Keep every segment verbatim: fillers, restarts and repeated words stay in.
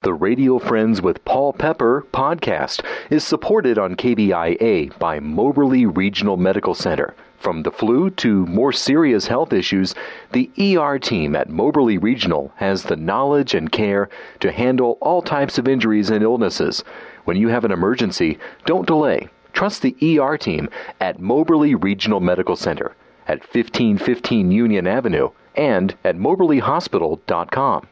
The Radio Friends with Paul Pepper podcast is supported on K B I A by Moberly Regional Medical Center. From the flu to more serious health issues, the E R team at Moberly Regional has the knowledge and care to handle all types of injuries and illnesses. When you have an emergency, don't delay. Trust the E R team at Moberly Regional Medical Center at fifteen fifteen Union Avenue and at moberly hospital dot com.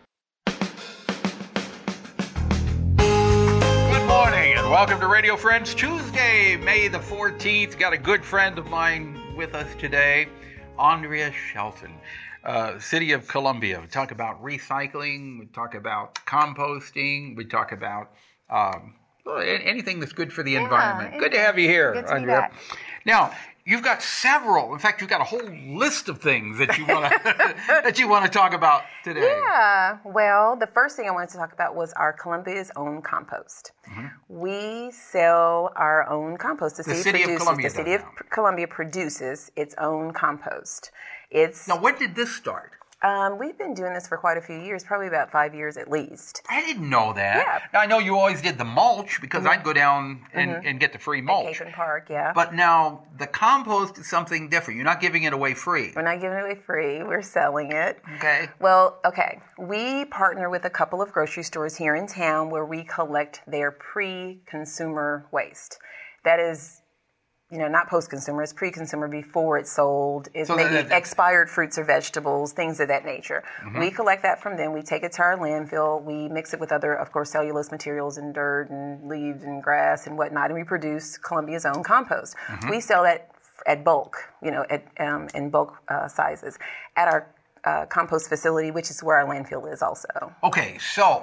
Welcome to Radio Friends, Tuesday, May the fourteenth. Got a good friend of mine with us today, Andrea Shelton, uh, City of Columbia. We talk about recycling, we talk about composting, we talk about um, anything that's good for the yeah, environment. Good to have you here, good to Andrea. Be back. Now, you've got several, in fact, you've got a whole list of things that you want to that you want to talk about today. Yeah, well, the first thing I wanted to talk about was our Columbia's own compost. Mm-hmm. We sell our own compost. The, the city, city produces, of Columbia. The city of Columbia produces its own compost. It's now, when did this start? Um, we've been doing this for quite a few years, probably about five years at least. I didn't know that. Yeah. Now, I know you always did the mulch because mm-hmm. I'd go down and, mm-hmm. and get the free mulch. At Capon Park, yeah. But now the compost is something different. You're not giving it away free. We're not giving it away free. We're selling it. Okay. Well, okay. We partner with a couple of grocery stores here in town where we collect their pre-consumer waste. That is... You know, not post-consumer, it's pre-consumer before it's sold. It's so maybe that, that, expired fruits or vegetables, things of that nature. Mm-hmm. We collect that from them. We take it to our landfill. We mix it with other, of course, cellulose materials and dirt and leaves and grass and whatnot, and we produce Columbia's own compost. Mm-hmm. We sell that at bulk, you know, at um, in bulk uh, sizes at our uh, compost facility, which is where our landfill is also. Okay, so...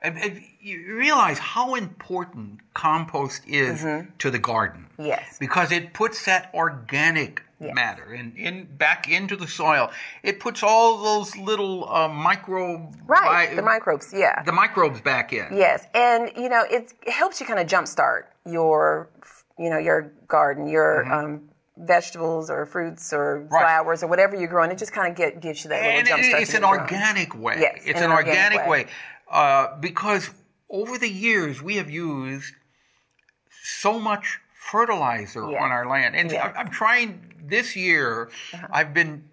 You realize how important compost is mm-hmm. to the garden. Yes. Because it puts that organic yes. matter in, in back into the soil. It puts all those little uh, micro... Right, bi- the microbes, yeah. The microbes back in. Yes, and, you know, it, it helps you kind of jumpstart your, you know, your garden, your... Mm-hmm. Um, vegetables or fruits or right. flowers or whatever you're growing. It just kind of get, gives you that little and jump start. It's an organic way. Yes, it's an, an organic, organic way. way. Uh, because over the years we have used so much fertilizer yes. on our land. And yes. I'm trying, this year, uh-huh. I've been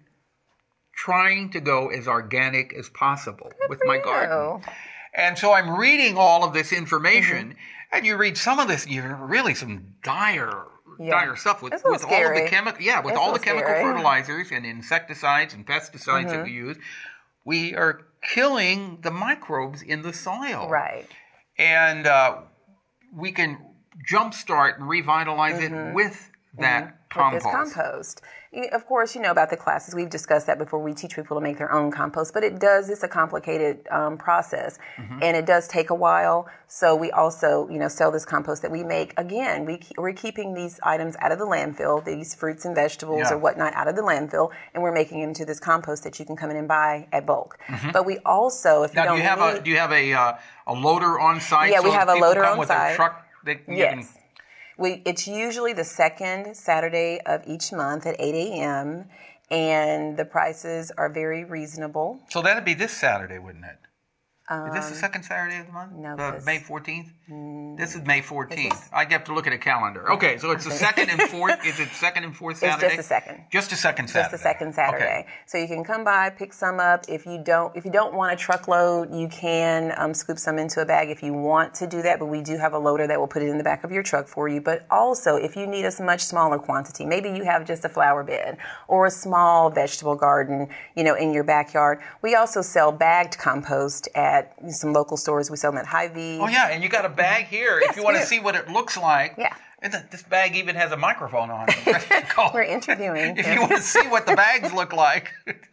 trying to go as organic as possible Good with for my you. garden. And so I'm reading all of this information, mm-hmm. and you read some of this, you're really some dire... Yeah. dire stuff with, with all of the chemical yeah with it's all the chemical scary. fertilizers and insecticides and pesticides mm-hmm. that we use. We are killing the microbes in the soil, right? And uh, we can jumpstart and revitalize mm-hmm. it with that mm-hmm. compost. With this compost. Of course, you know about the classes. We've discussed that before. We teach people to make their own compost, but it does, it's a complicated um, process, mm-hmm. and it does take a while. So we also, you know, sell this compost that we make. Again, we, we're keeping these items out of the landfill, these fruits and vegetables yeah. or whatnot out of the landfill, and we're making them into this compost that you can come in and buy at bulk. Mm-hmm. But we also, if you now, don't do you have need, a do you have a uh, a loader on site? Yeah, so we have a people loader come on with site. A truck that yes. can, We, it's usually the second Saturday of each month at eight a.m., and the prices are very reasonable. So that'd be this Saturday, wouldn't it? Um, Is this the second Saturday of the month? No. Uh, this, May fourteenth? Mm, this is May fourteenth. This, I'd have to look at a calendar. Okay, so it's the second and fourth. Is it second and fourth Saturday? It's just the second. Just the second Saturday. Just the second Saturday. Okay. So you can come by, pick some up. If you don't, if you don't want a truckload, you can um, scoop some into a bag if you want to do that. But we do have a loader that will put it in the back of your truck for you. But also, if you need a much smaller quantity, maybe you have just a flower bed or a small vegetable garden, you know, in your backyard. We also sell bagged compost at some local stores. We sell them at Hy-Vee. Oh yeah, and you got a bag here yes, if you want to do. see what it looks like. Yeah. And this bag even has a microphone on it. We're interviewing. If you want to see what the bags look like,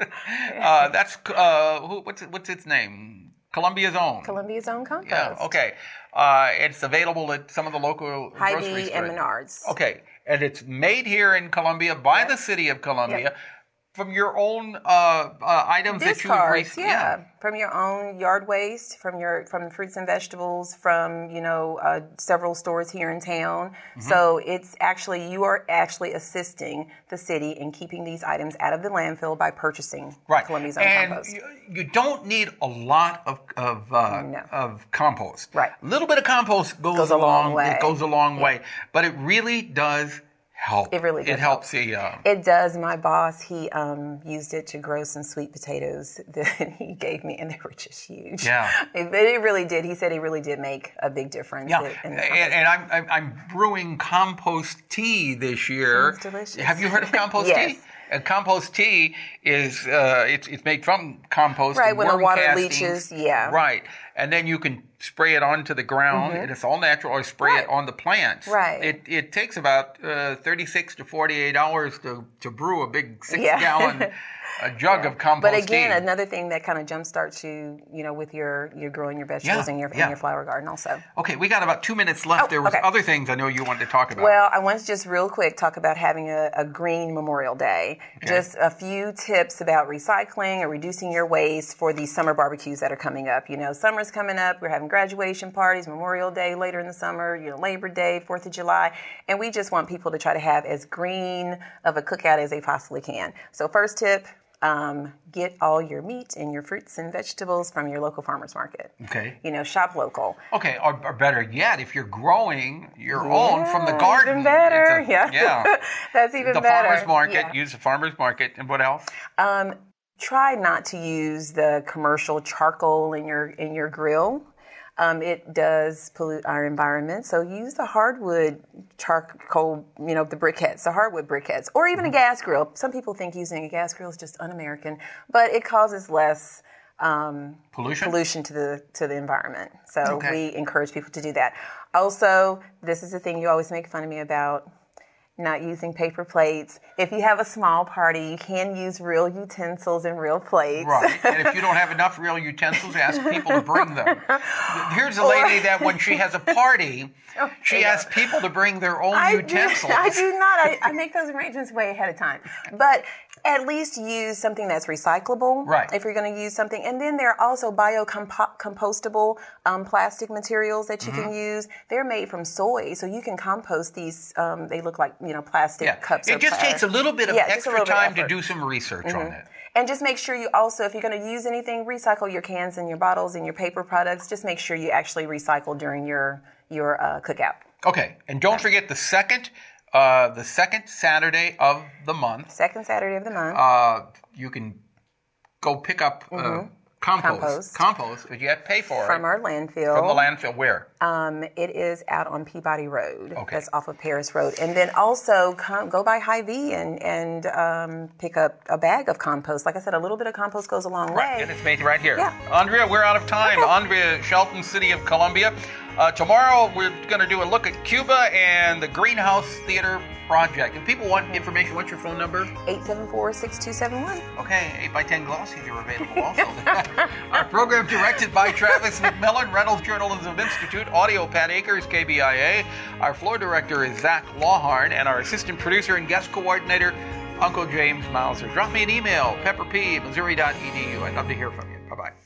uh, that's uh, who, what's it, what's its name? Columbia's own. Columbia's own compost. Yeah. Okay. Uh, it's available at some of the local grocery stores. Hy-Vee and Menards. Okay, and it's made here in Columbia by yep. the city of Columbia. Yep. from your own uh, uh, items that you Discards, re- yeah. yeah. From your own yard waste, from your from fruits and vegetables, from you know uh, several stores here in town. Mm-hmm. So it's actually you are actually assisting the city in keeping these items out of the landfill by purchasing right. Columbia's own and compost. You, you don't need a lot of of uh, No. of compost. Right. A little bit of compost goes, Goes a long way. It goes a long way, but it really does help. It really does It helps the. Uh, It does. My boss, he um, used it to grow some sweet potatoes that he gave me, and they were just huge. Yeah. It, it really did. He said it really did make a big difference. Yeah, in and, the and I'm, I'm I'm brewing compost tea this year. Sounds delicious. Have you heard of compost Yes. tea? And compost tea is uh, it's it's made from compost. Right, and when the worm water castings. leaches, yeah. Right, and then you can spray it onto the ground, and it's all natural, or spray Right. it on the plants. Right. It it takes about uh, thirty-six to forty-eight hours to, to brew a big six Yeah. gallon a jug Yeah. of compost But again, tea. another thing that kind of jumpstarts you, you know, with your your growing your vegetables Yeah, in your yeah. in your flower garden also. Okay, we got about two minutes left. Oh, there was okay. other things I know you wanted to talk about. Well, I want to just real quick talk about having a, a green Memorial Day. Okay. Just a few tips about recycling or reducing your waste for these summer barbecues that are coming up. You know, summer's coming up. We're having graduation parties, Memorial Day later in the summer, you know, Labor Day, fourth of July. And we just want people to try to have as green of a cookout as they possibly can. So first tip, um, get all your meat and your fruits and vegetables from your local farmer's market. Okay. You know, shop local. Okay, or, or better yet, if you're growing your own from the garden. Even better. it's a- yeah. yeah. That's even The better. farmer's market, Yeah. use the farmer's market, and what else? Um, try not to use the commercial charcoal in your in your grill. Um, it does pollute our environment, so use the hardwood charcoal, you know, the briquettes, the hardwood briquettes, or even a gas grill. Some people think using a gas grill is just un-American, but it causes less um, Pollution? pollution to the to the environment. So Okay. we encourage people to do that. Also, this is the thing you always make fun of me about. Not using paper plates. If you have a small party, you can use real utensils and real plates. Right. And if you don't have enough real utensils, ask people to bring them. Here's a lady that when she has a party, she yeah. asks people to bring their own I utensils. Do, I do not. I, I make those arrangements way ahead of time. But at least use something that's recyclable. Right. If you're going to use something. And then there are also biocompostable um, plastic materials that you Mm-hmm. can use. They're made from soy, so you can compost these. Um, they look like, you know, plastic Yeah. cups. It of just flour. takes a little bit of Yeah, just a extra little bit of time to effort. do some research on it. And just make sure you also, if you're going to use anything, recycle your cans and your bottles and your paper products. Just make sure you actually recycle during your your uh, cookout. Okay, and don't forget the second, uh, the second Saturday of the month. Second Saturday of the month. Uh, you can go pick up uh, compost, Compost. compost, but you have to pay for from it our landfill. from the landfill. Where? Um, it is out on Peabody Road. Okay. That's off of Paris Road. And then also come, go by Hy-Vee and, and um, pick up a bag of compost. Like I said, a little bit of compost goes a long Right, way. and it's made right here. Yeah. Andrea, we're out of time. Okay. Andrea Shelton, City of Columbia. Uh, tomorrow we're going to do a look at Cuba and the Greenhouse Theater Project. If people want information, what's your phone number? eight seven four, six two seven one. Okay, eight by ten glossies are available also. Our program directed by Travis McMillan, Reynolds Journalism Institute, audio Pat Akers, K B I A. Our floor director is Zach Lawharn, and our assistant producer and guest coordinator, Uncle James Mauser. Drop me an email, pepperp, missouri dot e d u. I'd love to hear from you. Bye-bye.